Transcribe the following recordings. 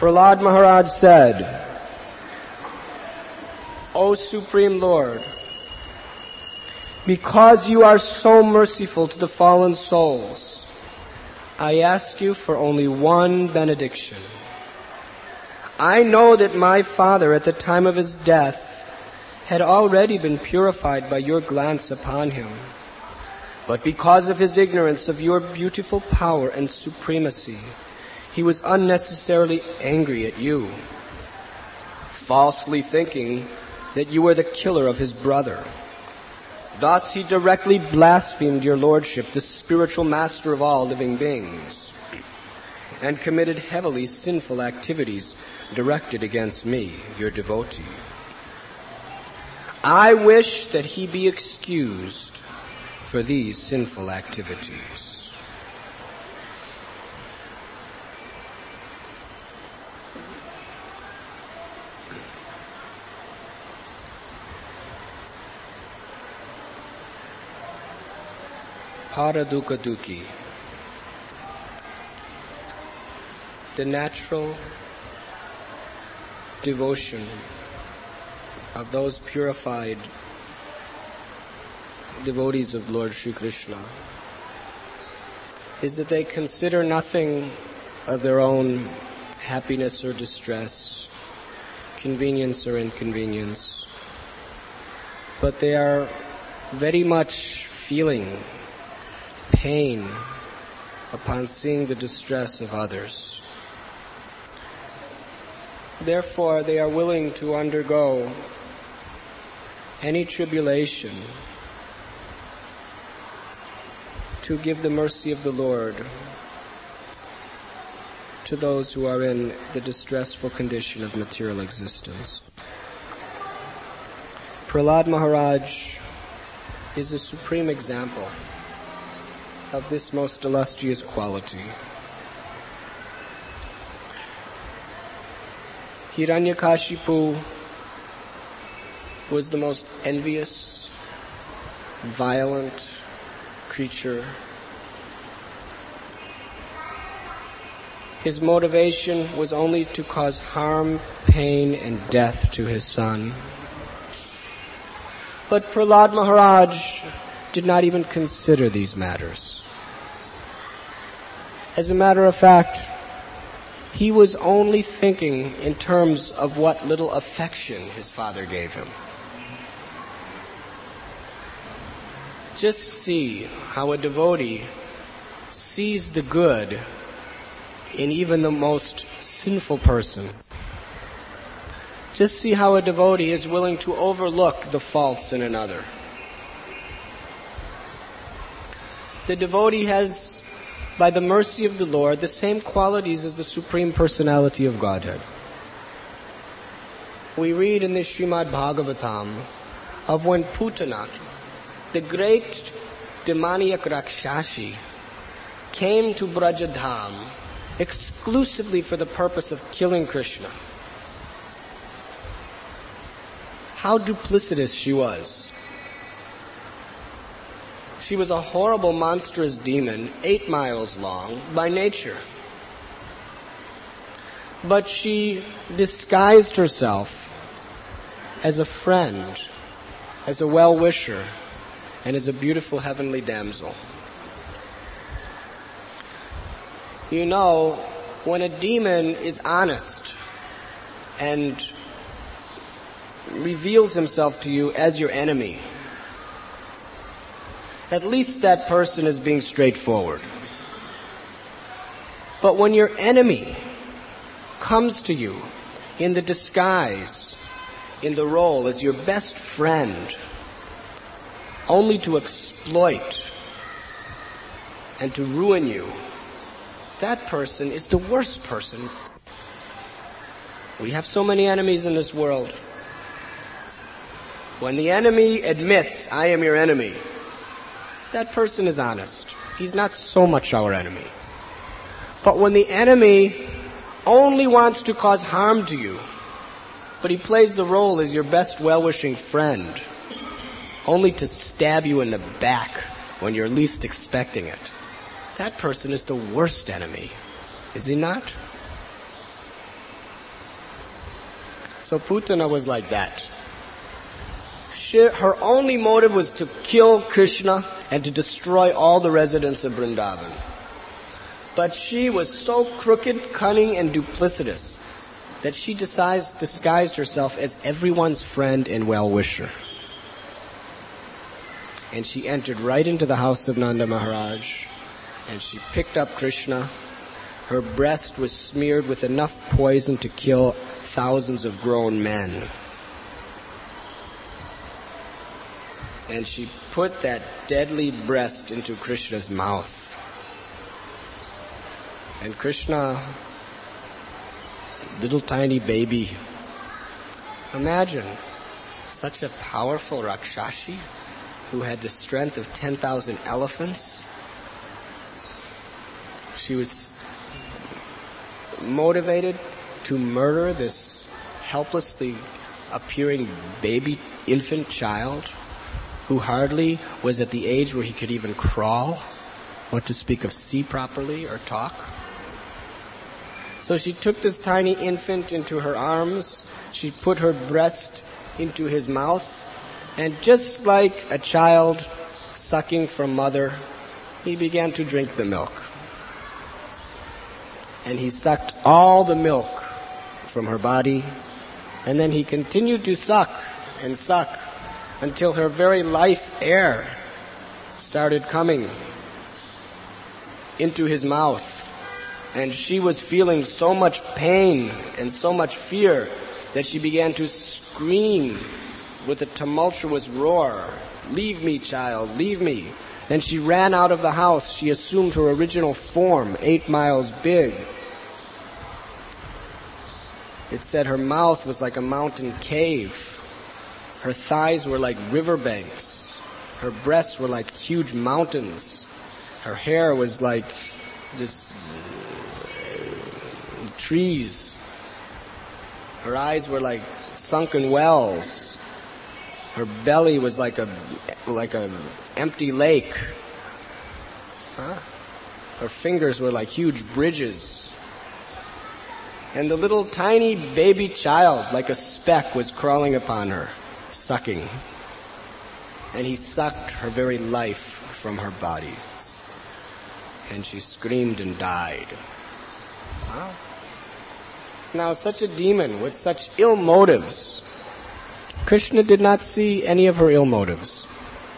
Prahlad Maharaj said, O Supreme Lord, because you are so merciful to the fallen souls, I ask you for only one benediction. I know that my father at the time of his death had already been purified by your glance upon him. But because of his ignorance of your beautiful power and supremacy, he was unnecessarily angry at you, falsely thinking that you were the killer of his brother. Thus he directly blasphemed your lordship, the spiritual master of all living beings, and committed heavily sinful activities directed against me, your devotee. I wish that he be excused for these sinful activities. Paradukaduki. The natural devotion of those purified devotees of Lord Sri Krishna is that they consider nothing of their own happiness or distress, convenience or inconvenience, but they are very much feeling pain upon seeing the distress of others. Therefore, they are willing to undergo any tribulation to give the mercy of the Lord to those who are in the distressful condition of material existence. Prahlad Maharaj is a supreme example of this most illustrious quality. Hiranyakashipu was the most envious, violent creature. His motivation was only to cause harm, pain, and death to his son. But Prahlad Maharaj did not even consider these matters. As a matter of fact, he was only thinking in terms of what little affection his father gave him. Just see how a devotee sees the good in even the most sinful person. Just see how a devotee is willing to overlook the faults in another. The devotee has, by the mercy of the Lord, the same qualities as the Supreme Personality of Godhead. We read in the Srimad Bhagavatam of when Putana, the great demoniac Rakshashi, came to Brajadham exclusively for the purpose of killing Krishna. How duplicitous she was. She was a horrible, monstrous demon, 8 miles long, by nature. But she disguised herself as a friend, as a well-wisher, and as a beautiful heavenly damsel. You know, when a demon is honest and reveals himself to you as your enemy, at least that person is being straightforward. But when your enemy comes to you in the disguise, in the role as your best friend, only to exploit and to ruin you, that person is the worst person. We have so many enemies in this world. When the enemy admits, I am your enemy, that person is honest. He's not so much our enemy. But when the enemy only wants to cause harm to you, but he plays the role as your best well-wishing friend, only to stab you in the back when you're least expecting it, that person is the worst enemy, is he not? So Putana was like that. Her only motive was to kill Krishna and to destroy all the residents of Vrindavan. But she was so crooked, cunning, and duplicitous that she disguised herself as everyone's friend and well-wisher. And she entered right into the house of Nanda Maharaj, and she picked up Krishna. Her breast was smeared with enough poison to kill thousands of grown men. And she put that deadly breast into Krishna's mouth. And Krishna, little tiny baby, imagine such a powerful Rakshashi who had the strength of 10,000 elephants. She was motivated to murder this helplessly appearing baby infant child who hardly was at the age where he could even crawl, what to speak of see properly or talk. So she took this tiny infant into her arms, she put her breast into his mouth, and just like a child sucking from mother, he began to drink the milk. And he sucked all the milk from her body, and then he continued to suck and suck until her very life air started coming into his mouth. And she was feeling so much pain and so much fear that she began to scream with a tumultuous roar, "Leave me, child, leave me." Then she ran out of the house. She assumed her original form, 8 miles big. It said her mouth was like a mountain cave. Her thighs were like riverbanks. Her breasts were like huge mountains. Her hair was like this trees. Her eyes were like sunken wells. Her belly was like a empty lake. Her fingers were like huge bridges. And the little tiny baby child, like a speck, was crawling upon her, sucking. And he sucked her very life from her body. And she screamed and died. Now, such a demon with such ill motives, Krishna did not see any of her ill motives.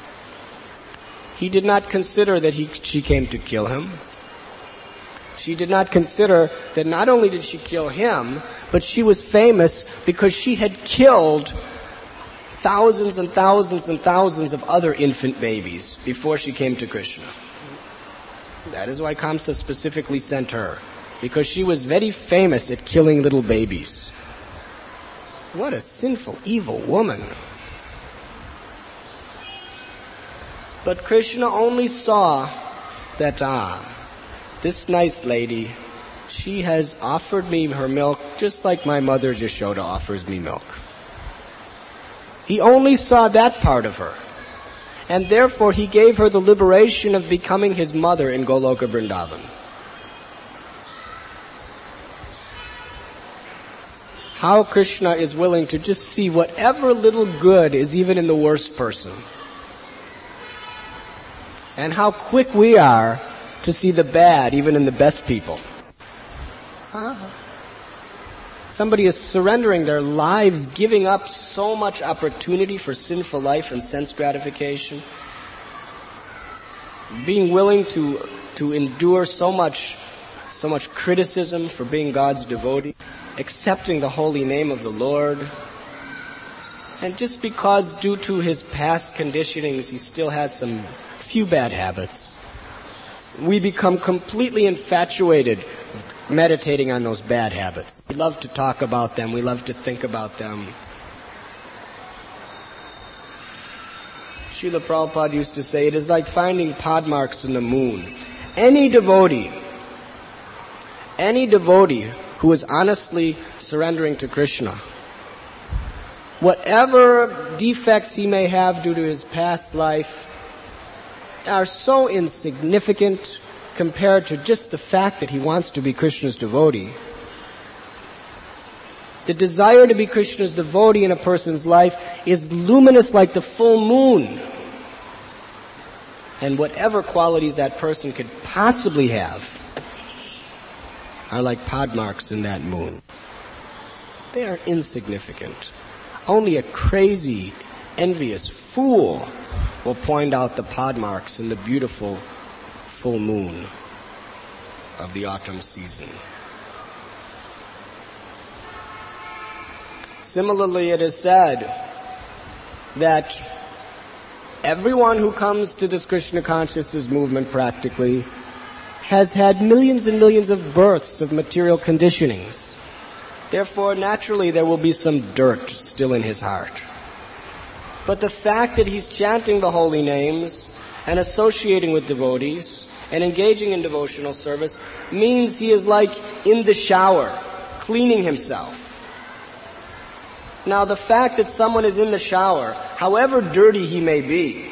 He did not consider that she came to kill him. She did not consider that not only did she kill him, but she was famous because she had killed thousands and thousands and thousands of other infant babies before she came to Krishna. That is why Kamsa specifically sent her, because she was very famous at killing little babies. What a sinful, evil woman. But Krishna only saw that, this nice lady, she has offered me her milk just like my mother Yashoda offers me milk. He only saw that part of her. And therefore he gave her the liberation of becoming his mother in Goloka Vrindavan. How Krishna is willing to just see whatever little good is even in the worst person. And how quick we are to see the bad even in the best people. Somebody is surrendering their lives, giving up so much opportunity for sinful life and sense gratification, being willing to endure so much criticism for being God's devotee, accepting the holy name of the Lord. And just because due to his past conditionings he still has some few bad habits, we become completely infatuated meditating on those bad habits. We love to talk about them. We love to think about them. Srila Prabhupada used to say, it is like finding pod marks in the moon. Any devotee who is honestly surrendering to Krishna, whatever defects he may have due to his past life, are so insignificant compared to just the fact that he wants to be Krishna's devotee. The desire to be Krishna's devotee in a person's life is luminous like the full moon. And whatever qualities that person could possibly have are like pod marks in that moon. They are insignificant. Only a crazy, envious fool will point out the pod marks in the beautiful full moon of the autumn season. Similarly, it is said that everyone who comes to this Krishna consciousness movement practically has had millions and millions of births of material conditionings. Therefore, naturally, there will be some dirt still in his heart. But the fact that he's chanting the holy names and associating with devotees and engaging in devotional service means he is like in the shower, cleaning himself. Now, the fact that someone is in the shower, however dirty he may be,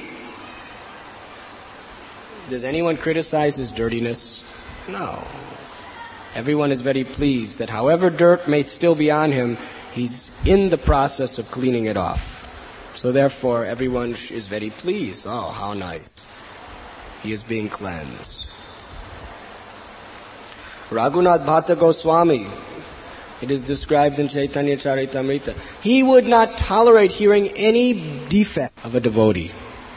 does anyone criticize his dirtiness? No. Everyone is very pleased that however dirt may still be on him, he's in the process of cleaning it off. So therefore, everyone is very pleased. Oh, how nice. He is being cleansed. Raghunath Bhatta Goswami, it is described in Chaitanya Charitamrita, he would not tolerate hearing any defect of a devotee.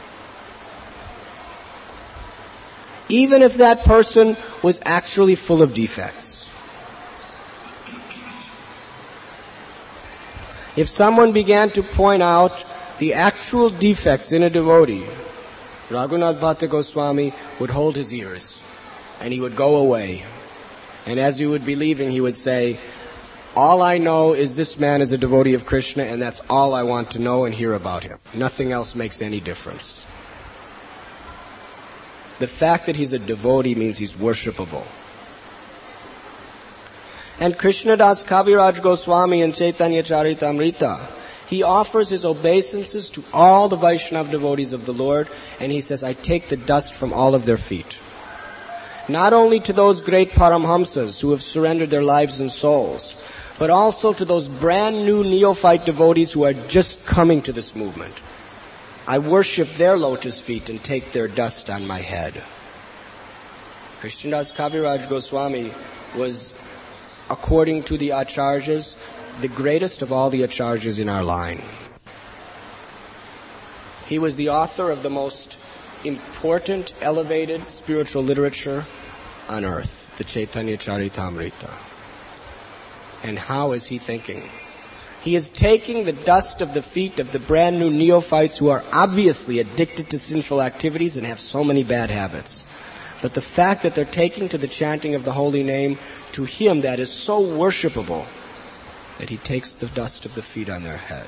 Even if that person was actually full of defects. If someone began to point out the actual defects in a devotee, Raghunath Bhatta Goswami would hold his ears and he would go away. And as he would be leaving, he would say, all I know is this man is a devotee of Krishna, and that's all I want to know and hear about him. Nothing else makes any difference. The fact that he's a devotee means he's worshipable. And Krishnadas Kaviraj Goswami in Chaitanya Charitamrita, he offers his obeisances to all the Vaishnava devotees of the Lord, and he says, I take the dust from all of their feet. Not only to those great Paramhamsas who have surrendered their lives and souls, but also to those brand new neophyte devotees who are just coming to this movement. I worship their lotus feet and take their dust on my head. Krishnadas Kaviraj Goswami was, according to the Acharyas, the greatest of all the Acharyas in our line. He was the author of the most important, elevated spiritual literature on earth, the Chaitanya Charitamrita. And how is he thinking? He is taking the dust of the feet of the brand new neophytes who are obviously addicted to sinful activities and have so many bad habits. But the fact that they're taking to the chanting of the holy name, to him that is so worshipable that he takes the dust of the feet on their head.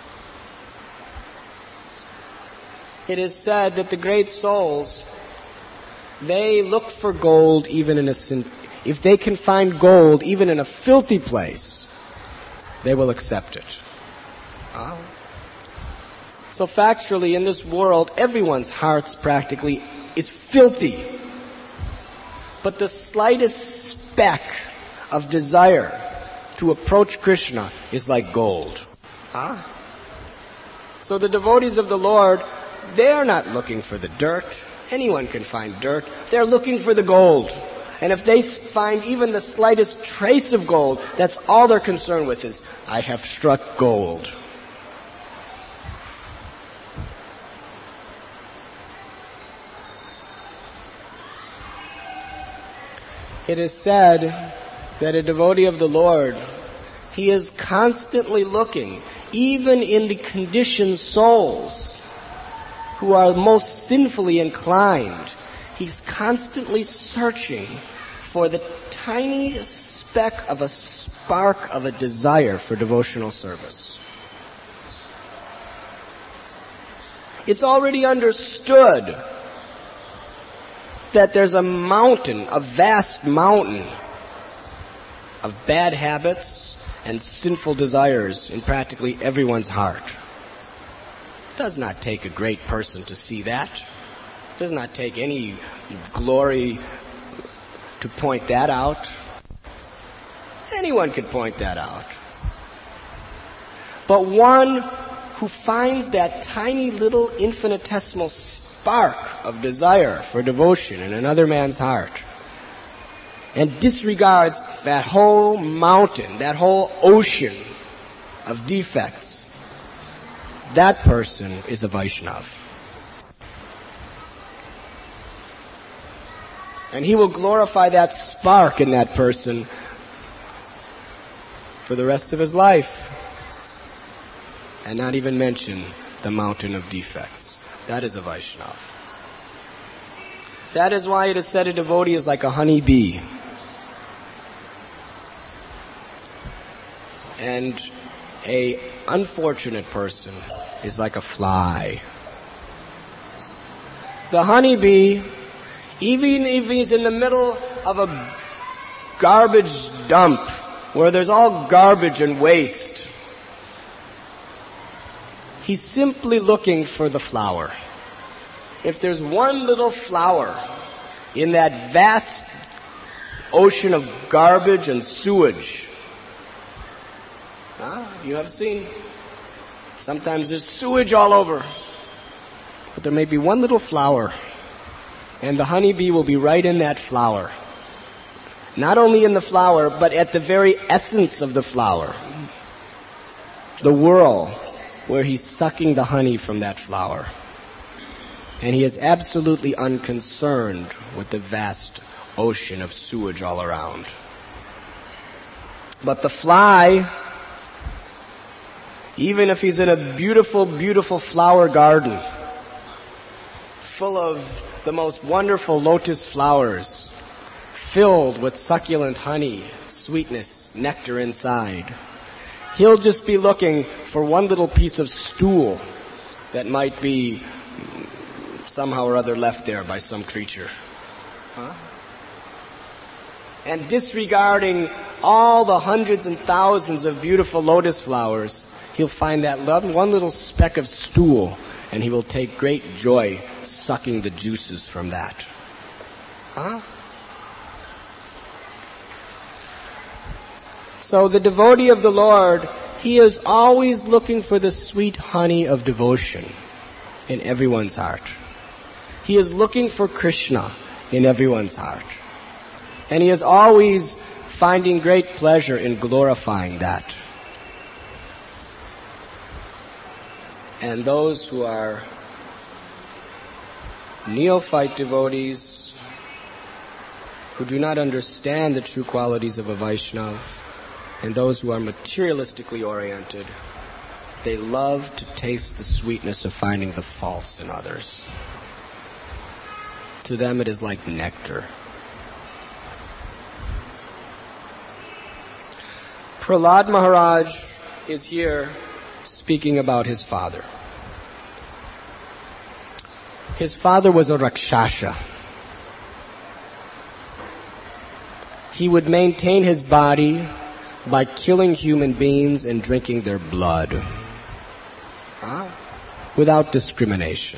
It is said that the great souls, they look for gold even in a sin. If they can find gold even in a filthy place, they will accept it. So factually, in this world, everyone's hearts practically is filthy. But the slightest speck of desire to approach Krishna is like gold. So the devotees of the Lord, they are not looking for the dirt. Anyone can find dirt. They're looking for the gold. And if they find even the slightest trace of gold, that's all they're concerned with is, I have struck gold. It is said that a devotee of the Lord, he is constantly looking, even in the conditioned souls who are most sinfully inclined, he's constantly searching for the tiny speck of a spark of a desire for devotional service. It's already understood that there's a mountain, a vast mountain of bad habits and sinful desires in practically everyone's heart. It does not take a great person to see that. It does not take any glory to point that out. Anyone could point that out. but one who finds that tiny little infinitesimal spark of desire for devotion in another man's heart and disregards that whole mountain, that whole ocean of defects, that person is a Vaishnava. And he will glorify that spark in that person for the rest of his life, and not even mention the mountain of defects. That is a Vaishnava. That is why it is said a devotee is like a honey bee. And a unfortunate person is like a fly. The honeybee, even if he's in the middle of a garbage dump where there's all garbage and waste, he's simply looking for the flower. If there's one little flower in that vast ocean of garbage and sewage, you have seen, sometimes there's sewage all over, but there may be one little flower, and the honeybee will be right in that flower. Not only in the flower, but at the very essence of the flower. The whirl where he's sucking the honey from that flower. And he is absolutely unconcerned with the vast ocean of sewage all around. But the fly, even if he's in a beautiful, beautiful flower garden, full of the most wonderful lotus flowers, filled with succulent honey, sweetness, nectar inside, he'll just be looking for one little piece of stool that might be somehow or other left there by some creature. And disregarding all the hundreds and thousands of beautiful lotus flowers, he'll find that one little speck of stool, and he will take great joy sucking the juices from that. So the devotee of the Lord, he is always looking for the sweet honey of devotion in everyone's heart. He is looking for Krishna in everyone's heart. And he is always finding great pleasure in glorifying that. And those who are neophyte devotees, who do not understand the true qualities of a Vaishnava, and those who are materialistically oriented, they love to taste the sweetness of finding the faults in others. To them it is like nectar. Prahlad Maharaj is here speaking about his father. His father was a Rakshasa. He would maintain his body by killing human beings and drinking their blood without discrimination.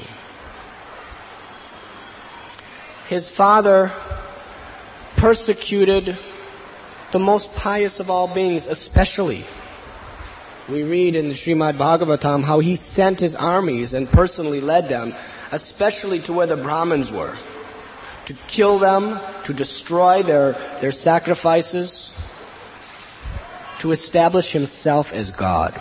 His father persecuted the most pious of all beings, especially. We read in the Srimad Bhagavatam how he sent his armies and personally led them, especially to where the Brahmins were, to kill them, to destroy their sacrifices, to establish himself as God.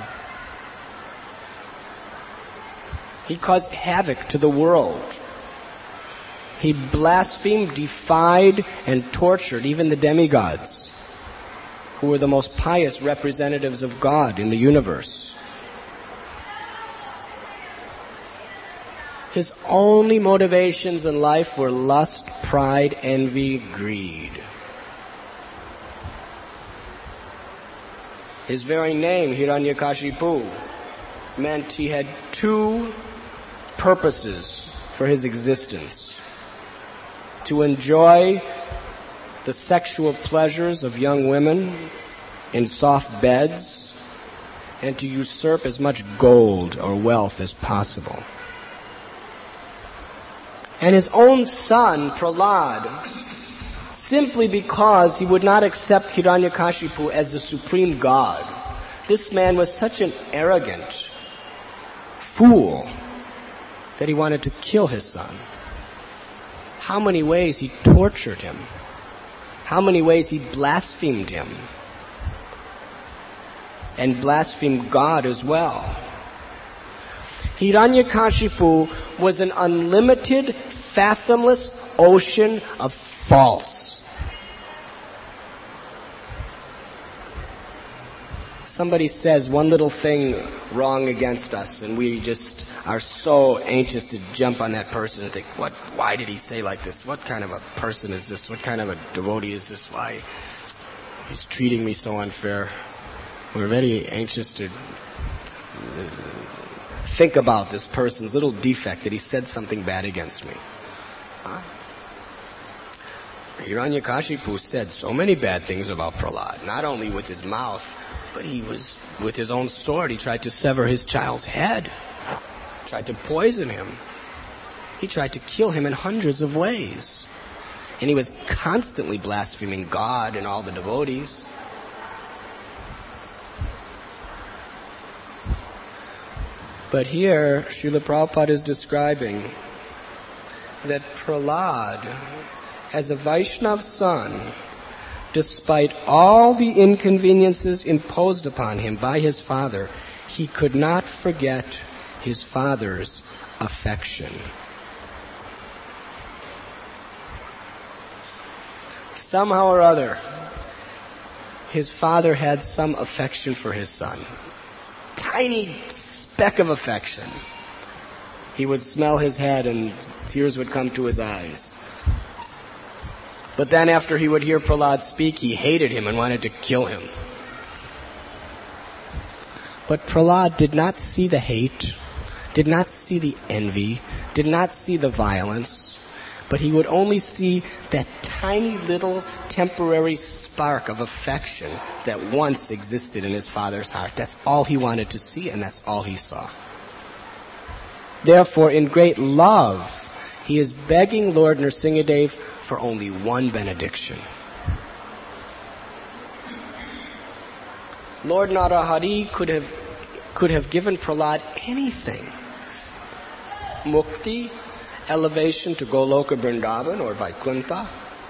He caused havoc to the world. He blasphemed, defied, and tortured even the demigods, who were the most pious representatives of God in the universe. His only motivations in life were lust, pride, envy, greed. His very name, Hiranyakashipu, meant he had two purposes for his existence: to enjoy the sexual pleasures of young women in soft beds, and to usurp as much gold or wealth as possible. And his own son, Prahlad, simply because he would not accept Hiranyakashipu as the supreme god, This man was such an arrogant fool that he wanted to kill his son. How many ways he tortured him. How many ways he blasphemed him. And blasphemed God as well. Hiranyakashipu was an unlimited, fathomless ocean of faults. Somebody says one little thing wrong against us, and we just are so anxious to jump on that person and think, why did he say like this? What kind of a person is this? What kind of a devotee is this? Why? He's treating me so unfair. We're very anxious to think about this person's little defect that he said something bad against me. Hiranyakashipu said so many bad things about Prahlad, not only with his mouth, but he was, with his own sword, he tried to sever his child's head, tried to poison him. He tried to kill him in hundreds of ways. And he was constantly blaspheming God and all the devotees. But here, Srila Prabhupada is describing that Prahlad, as a Vaishnava son, despite all the inconveniences imposed upon him by his father, he could not forget his father's affection. Somehow or other, his father had some affection for his son. Tiny speck of affection. He would smell his head and tears would come to his eyes. But then after he would hear Prahlad speak, he hated him and wanted to kill him. But Prahlad did not see the hate, did not see the envy, did not see the violence, but he would only see that tiny little temporary spark of affection that once existed in his father's heart. That's all he wanted to see, and that's all he saw. Therefore, in great love, he is begging Lord Nrsingadev for only one benediction. Lord Narahari could have given Prahlad anything. Mukti, elevation to Goloka Vrindavan or Vaikuntha.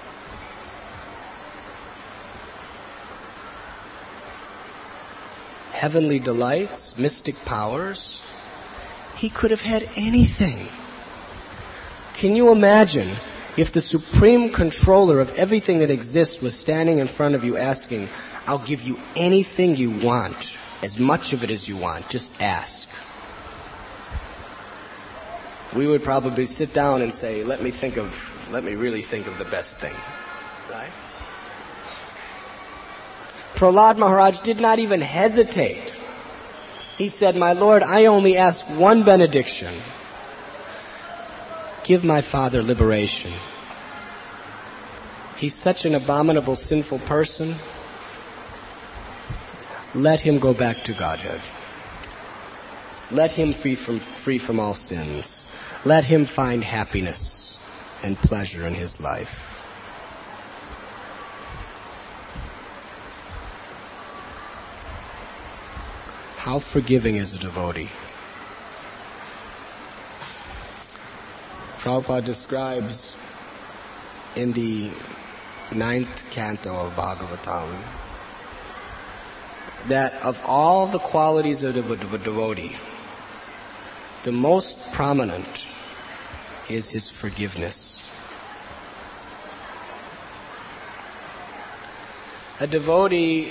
Heavenly delights, mystic powers. He could have had anything. Can you imagine if the supreme controller of everything that exists was standing in front of you asking, I'll give you anything you want, as much of it as you want, just ask. We would probably sit down and say, let me really think of the best thing. Right? Prahlad Maharaj did not even hesitate. He said, my Lord, I only ask one benediction. Give my father liberation. He's such an abominable, sinful person. Let him go back to Godhead. Let him free from all sins. Let him find happiness and pleasure in his life. How forgiving is a devotee? Prabhupada describes in the 9th canto of Bhagavatam that of all the qualities of a devotee, the most prominent is his forgiveness. A devotee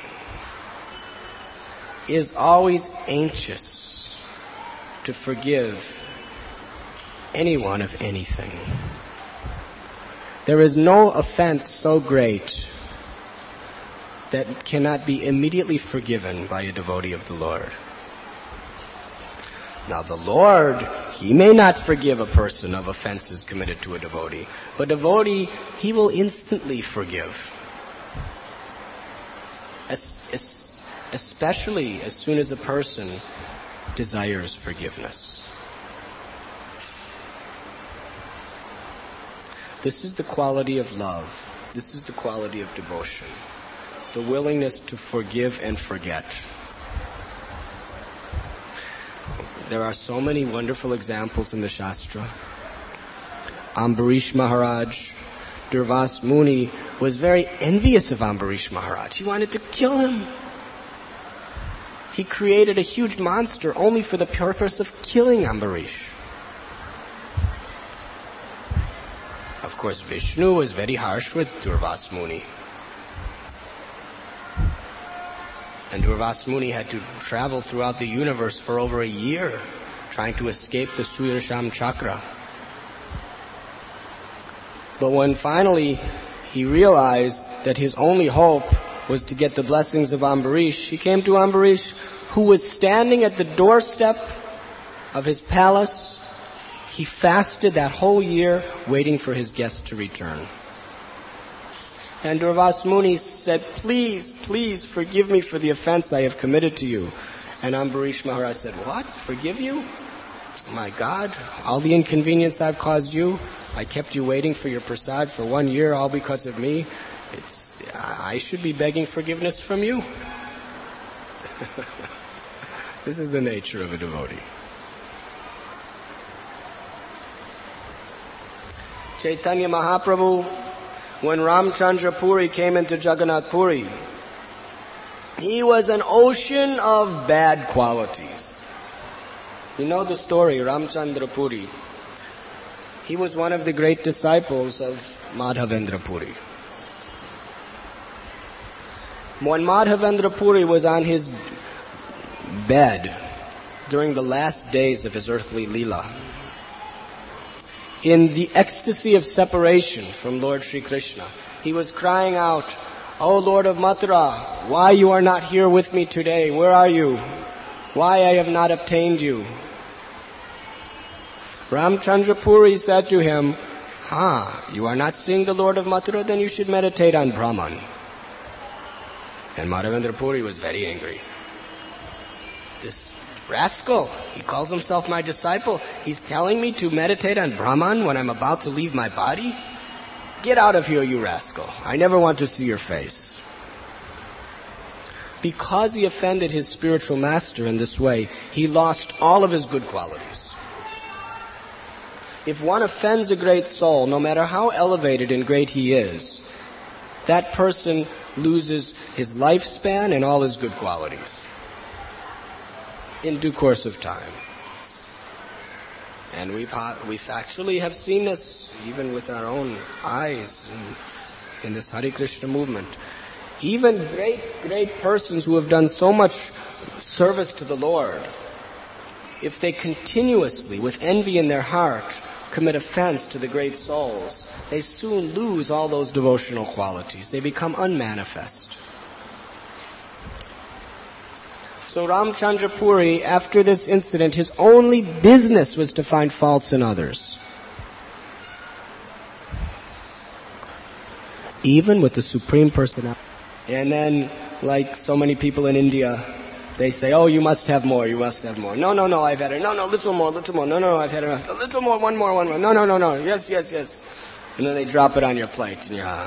is always anxious to forgive anyone of anything. There is no offense so great that cannot be immediately forgiven by a devotee of the Lord. Now the Lord, He may not forgive a person of offenses committed to a devotee, but a devotee, He will instantly forgive. Especially as soon as a person desires forgiveness. This is the quality of love. This is the quality of devotion. The willingness to forgive and forget. there are so many wonderful examples in the Shastra. Ambarish Maharaj, Durvas Muni, was very envious of Ambarish Maharaj. He wanted to kill him. He created a huge monster only for the purpose of killing Ambarish. Of course, Vishnu was very harsh with Durvas Muni. And Durvas Muni had to travel throughout the universe for over a year trying to escape the Sudarsham Chakra. But when finally he realized that his only hope was to get the blessings of Ambarish, he came to Ambarish, who was standing at the doorstep of his palace. He fasted that whole year waiting for his guest to return. And Durvas Muni said, please, please forgive me for the offense I have committed to you. And Ambarish Maharaj said, what? Forgive you? Oh my God, all the inconvenience I've caused you, I kept you waiting for your prasad for 1 year, all because of me. I should be begging forgiveness from you. This is the nature of a devotee. Chaitanya Mahaprabhu, when Ramchandra Puri came into Jagannath Puri, he was an ocean of bad qualities. You know the story, Ramchandra Puri. He was one of the great disciples of Madhavendra Puri. When Madhavendra Puri was on his bed during the last days of his earthly Leela, in the ecstasy of separation from Lord Sri Krishna, he was crying out, "O Lord of Mathura, why you are not here with me today? Where are you? Why I have not obtained you?" Ramchandra Puri said to him, you are not seeing the Lord of Mathura? Then you should meditate on Brahman. And Madhavendra Puri was very angry. This rascal, he calls himself my disciple. He's telling me to meditate on Brahman when I'm about to leave my body? Get out of here, you rascal. I never want to see your face. Because he offended his spiritual master in this way, he lost all of his good qualities. If one offends a great soul, no matter how elevated and great he is, that person loses his lifespan and all his good qualities in due course of time. And we factually have seen this even with our own eyes in this Hare Krishna movement. Even great persons who have done so much service to the Lord, if they continuously, with envy in their heart, commit offense to the great souls, they soon lose all those devotional qualities. They become unmanifest. So Ramchandra Puri, after this incident, his only business was to find faults in others. Even with the Supreme Personality. And then, like so many people in India, they say, "Oh, you must have more, you must have more." No, I've had it. No, little more. No, I've had enough. A little more, one more. No. Yes. And then they drop it on your plate,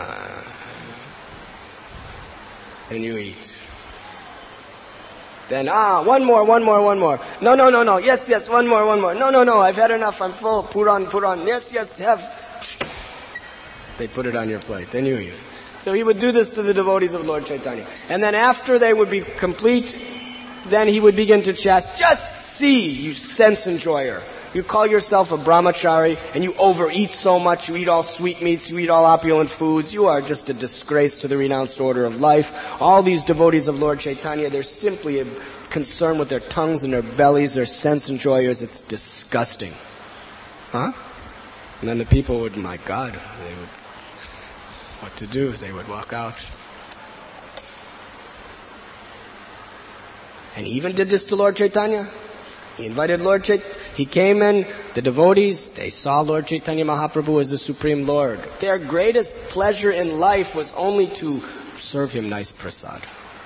and you eat. Then, one more. No. Yes, one more. No, I've had enough, I'm full. Put on. Yes, have. They put it on your plate, then you eat. So he would do this to the devotees of Lord Chaitanya. And then after they would be complete, then he would begin to chastise. Just see, you sense enjoyer. You call yourself a brahmachari and you overeat so much, you eat all sweetmeats, you eat all opulent foods, you are just a disgrace to the renounced order of life. All these devotees of Lord Chaitanya, they're simply concerned with their tongues and their bellies, they're sense enjoyers, it's disgusting. And then the people would, my God, they would, what to do? They would walk out. And he even did this to Lord Chaitanya. He invited Lord Chaitanya. He came in, the devotees, they saw Lord Chaitanya Mahaprabhu as the Supreme Lord. Their greatest pleasure in life was only to serve him nice prasad.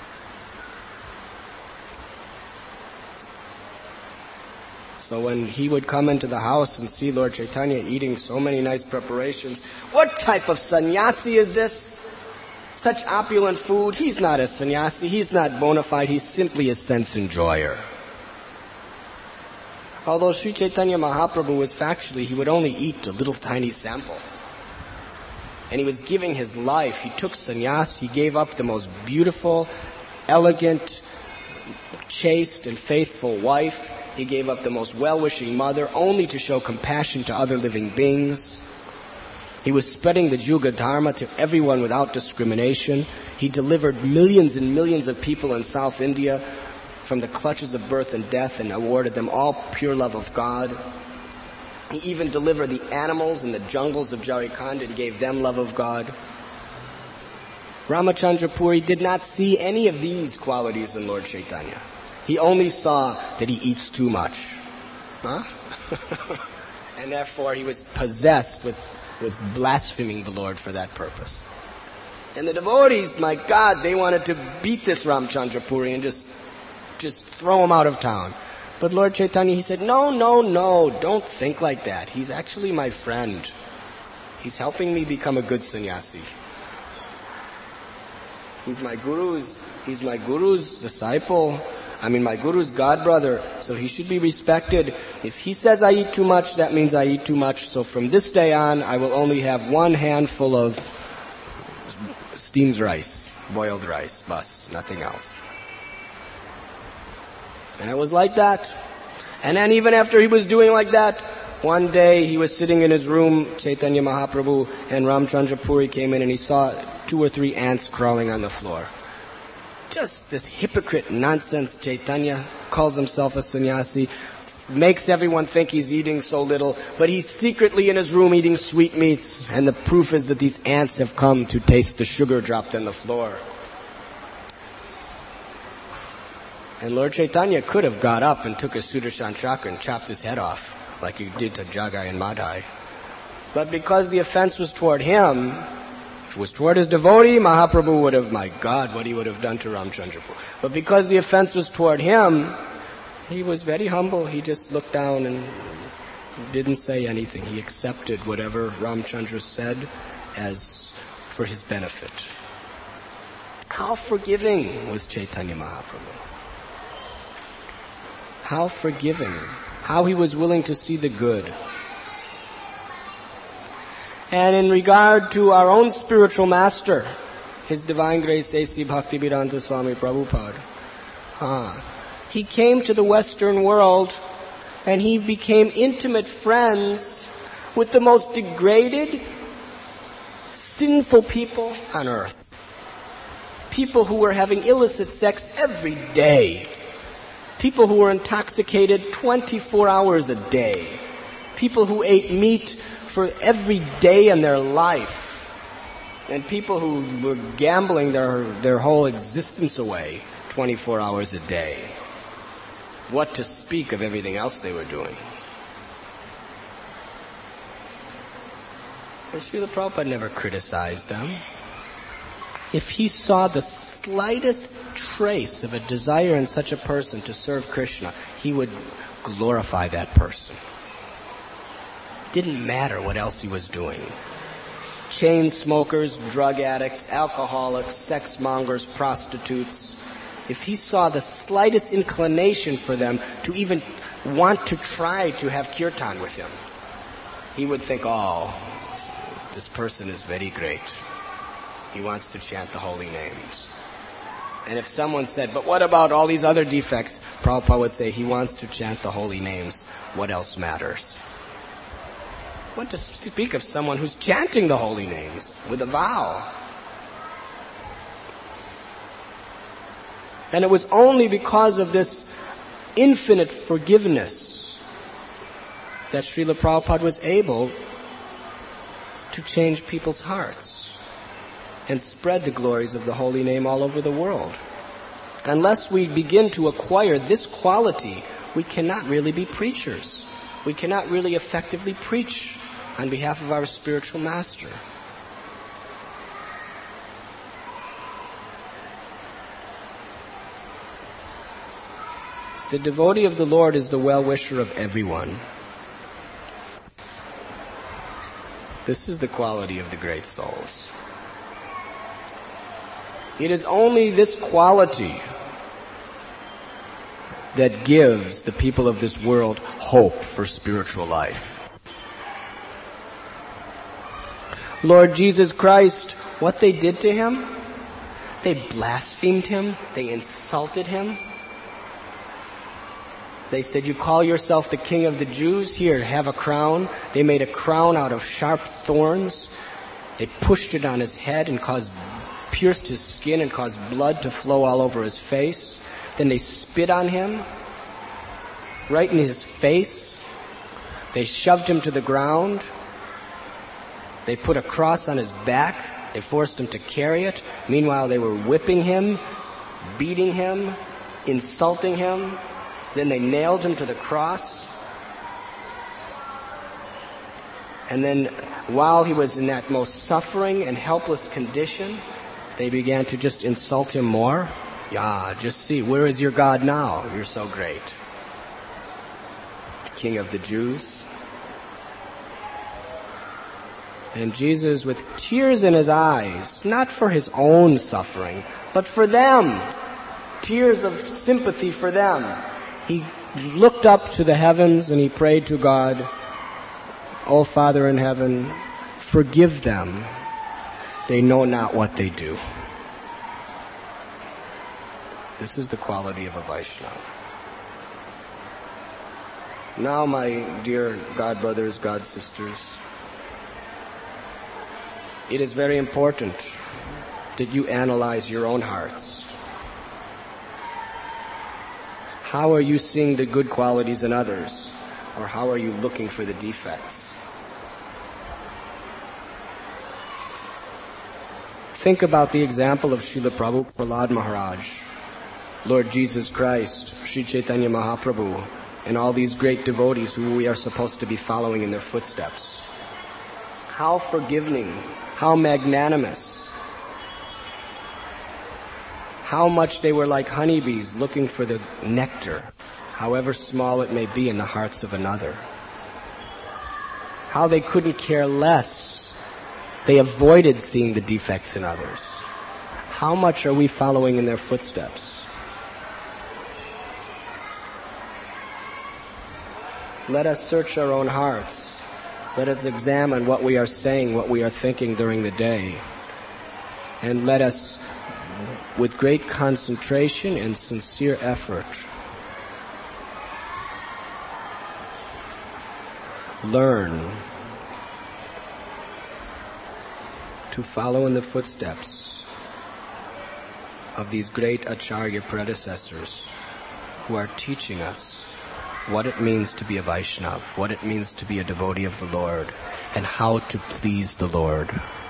So when he would come into the house and see Lord Chaitanya eating so many nice preparations, what type of sannyasi is this? Such opulent food. He's not a sannyasi. He's not bona fide. He's simply a sense enjoyer. Although Sri Chaitanya Mahaprabhu was factually, he would only eat a little tiny sample. And he was giving his life. He took sannyas. He gave up the most beautiful, elegant, chaste, and faithful wife. He gave up the most well-wishing mother only to show compassion to other living beings. He was spreading the Juga Dharma to everyone without discrimination. He delivered millions and millions of people in South India from the clutches of birth and death and awarded them all pure love of God. He even delivered the animals in the jungles of Jharkhand and gave them love of God. Ramachandra Puri did not see any of these qualities in Lord Chaitanya. He only saw that he eats too much. Huh? And therefore he was possessed with blaspheming the Lord for that purpose. And the devotees, my God, they wanted to beat this Ramachandra Puri and just throw him out of town. But Lord Chaitanya, he said, no, don't think like that. He's actually my friend. He's helping me become a good sannyasi. He's my guru's disciple. My guru's godbrother, so he should be respected. If he says I eat too much, that means I eat too much. So from this day on, I will only have one handful of steamed rice, boiled rice, bus, nothing else. And it was like that. And then even after he was doing like that, one day he was sitting in his room, Chaitanya Mahaprabhu, and Ramachandra Puri came in and he saw 2 or 3 ants crawling on the floor. Just this hypocrite nonsense Chaitanya, calls himself a sannyasi, makes everyone think he's eating so little, but he's secretly in his room eating sweetmeats, and the proof is that these ants have come to taste the sugar dropped on the floor. And Lord Chaitanya could have got up and took his Sudarshan chakra and chopped his head off, like he did to Jagai and Madhai. But because the offense was toward him, if it was toward his devotee, Mahaprabhu would have, my God, what he would have done to Ramachandra Puri. But because the offense was toward him, he was very humble. He just looked down and didn't say anything. He accepted whatever Ramachandra said as for his benefit. How forgiving was Chaitanya Mahaprabhu? How forgiving. How he was willing to see the good. And in regard to our own spiritual master, His Divine Grace A.C. Bhaktivedanta Swami Prabhupada, he came to the Western world and he became intimate friends with the most degraded, sinful people on earth. People who were having illicit sex every day. People who were intoxicated 24 hours a day. People who ate meat for every day in their life. And people who were gambling their whole existence away 24 hours a day. What to speak of everything else they were doing. And Srila Prabhupada never criticized them. If he saw the slightest trace of a desire in such a person to serve Krishna, he would glorify that person. Didn't matter what else he was doing. Chain smokers, drug addicts, alcoholics, sex mongers, prostitutes. If he saw the slightest inclination for them to even want to try to have kirtan with him, he would think, oh, this person is very great. He wants to chant the holy names. And if someone said, but what about all these other defects? Prabhupada would say, he wants to chant the holy names. What else matters? What to speak of someone who's chanting the holy names with a vow? And it was only because of this infinite forgiveness that Srila Prabhupada was able to change people's hearts and spread the glories of the holy name all over the world. Unless we begin to acquire this quality, we cannot really be preachers. We cannot really effectively preach on behalf of our spiritual master. The devotee of the Lord is the well-wisher of everyone. This is the quality of the great souls. It is only this quality that gives the people of this world hope for spiritual life. Lord Jesus Christ, what they did to him, they blasphemed him, they insulted him. They said, you call yourself the King of the Jews? Here, have a crown. They made a crown out of sharp thorns. They pushed it on his head and pierced his skin and caused blood to flow all over his face. Then they spit on him, right in his face. They shoved him to the ground. They put a cross on his back. They forced him to carry it. Meanwhile, they were whipping him, beating him, insulting him. Then they nailed him to the cross. And then while he was in that most suffering and helpless condition, they began to just insult him more. Yeah, just see, where is your God now? You're so great. King of the Jews. And Jesus, with tears in his eyes, not for his own suffering, but for them, tears of sympathy for them, he looked up to the heavens and he prayed to God, "O Father in heaven, forgive them. They know not what they do." This is the quality of a Vaishnava. Now, my dear God brothers, God sisters, it is very important that you analyze your own hearts. How are you seeing the good qualities in others? Or how are you looking for the defects? Think about the example of Srila Prabhupada Prahlad Maharaj, Lord Jesus Christ, Sri Chaitanya Mahaprabhu, and all these great devotees who we are supposed to be following in their footsteps. How forgiving, how magnanimous, how much they were like honeybees looking for the nectar, however small it may be in the hearts of another. How they couldn't care less. They avoided seeing the defects in others. How much are we following in their footsteps? Let us search our own hearts. Let us examine what we are saying, what we are thinking during the day. And let us, with great concentration and sincere effort, learn to follow in the footsteps of these great Acharya predecessors who are teaching us what it means to be a Vaishnava, what it means to be a devotee of the Lord, and how to please the Lord.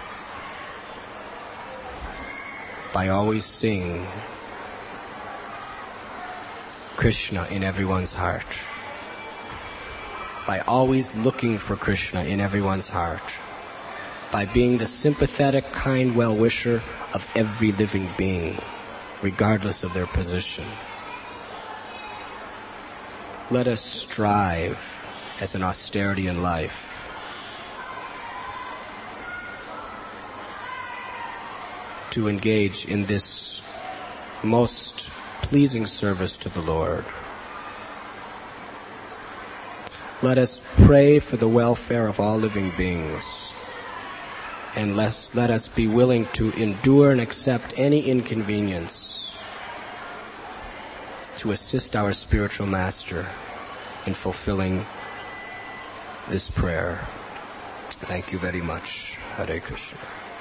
By always seeing Krishna in everyone's heart. By always looking for Krishna in everyone's heart. By being the sympathetic, kind well-wisher of every living being, regardless of their position. Let us strive as an austerity in life to engage in this most pleasing service to the Lord. Let us pray for the welfare of all living beings. And let us be willing to endure and accept any inconvenience to assist our spiritual master in fulfilling this prayer. Thank you very much. Hare Krishna.